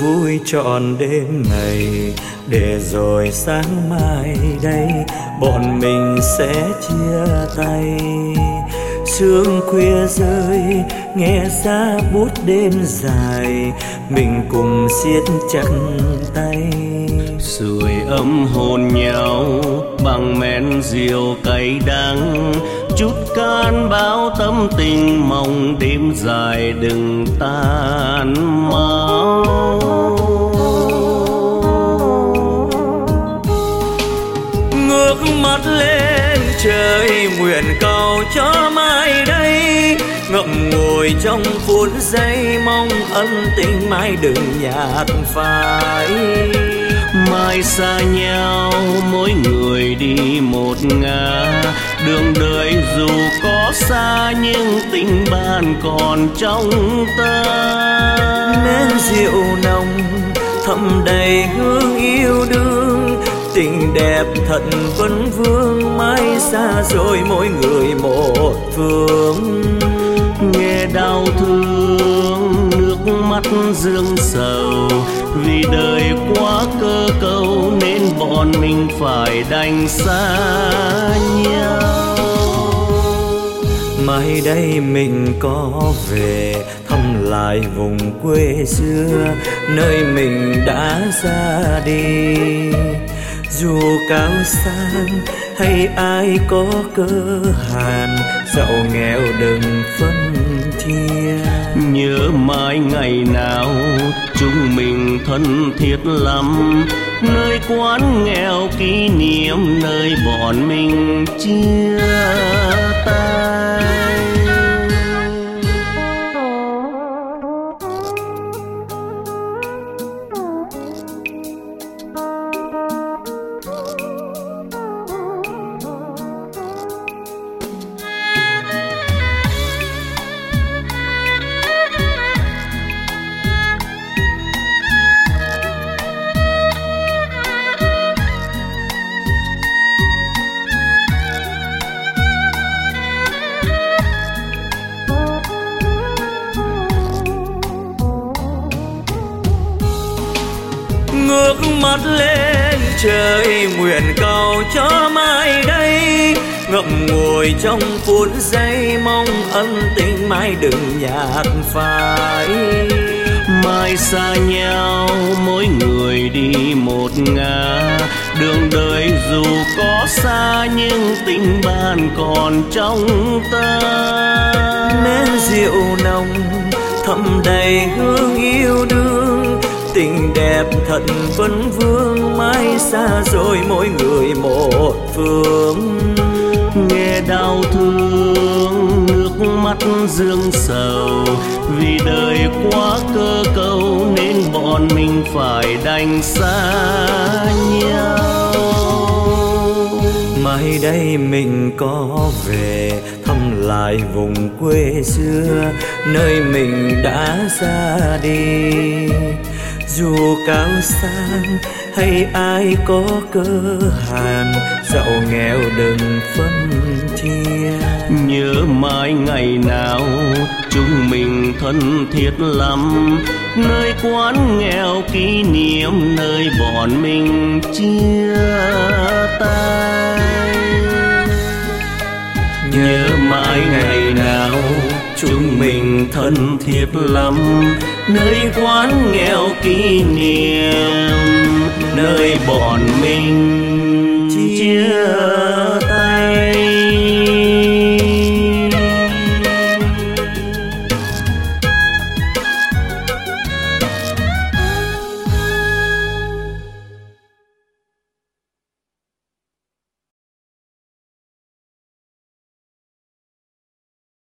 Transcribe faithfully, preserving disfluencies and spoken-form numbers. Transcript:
vui trọn đêm ngày, để rồi sáng mai đây bọn mình sẽ chia tay. Sương khuya rơi nghe giá bút đêm dài, mình cùng siết chặt tay. Sưởi ấm hôn nhau bằng men rượu cay đắng, chút can bao tâm tình mong đêm dài đừng tan mau. Ngước mắt lên trời nguyện cầu cho mai đây, ngậm ngùi trong phút giây mong ân tình mai đừng nhạt phai. Mai xa nhau mỗi người đi một ngả, đường đời dù có xa nhưng tình bạn còn trong ta. Nén rượu nồng thầm đầy hương yêu đương, tình đẹp thật vẫn vương, mãi xa rồi mỗi người một phương. Nghe đau thương nước mắt dương sầu, vì đời quá cơ cầu nên bọn mình phải đành xa nhau. Mai đây mình có về thăm lại vùng quê xưa, nơi mình đã ra đi. Dù cao sang hay ai có cơ hàn, giàu nghèo đừng phân chia. Nhớ mãi ngày nào chúng mình thân thiết lắm, nơi quán nghèo kỷ niệm, nơi bọn mình chia tay. Ngước mắt lên trời nguyện cầu cho mai đây, ngậm ngùi trong phút giây mong ân tình mai đừng nhạt phai. Mai xa nhau mỗi người đi một ngả, đường đời dù có xa nhưng tình bạn còn trong ta. Nén rượu nồng thầm đầy hương yêu đương, tình đẹp thật vẫn vương, mãi xa rồi mỗi người một phương. Nghe đau thương nước mắt dương sầu, vì đời quá cơ cầu nên bọn mình phải đành xa nhau. Mai đây mình có về thăm lại vùng quê xưa, nơi mình đã ra đi. Dù cao sang hay ai có cơ hàn, giàu nghèo đừng phân chia. Nhớ mãi ngày nào chúng mình thân thiết lắm, nơi quán nghèo kỷ niệm, nơi bọn mình chia tay. Nhớ mãi ngày nào chúng mình thân thiết lắm, nơi quán nghèo kỷ niệm, nơi bọn mình chia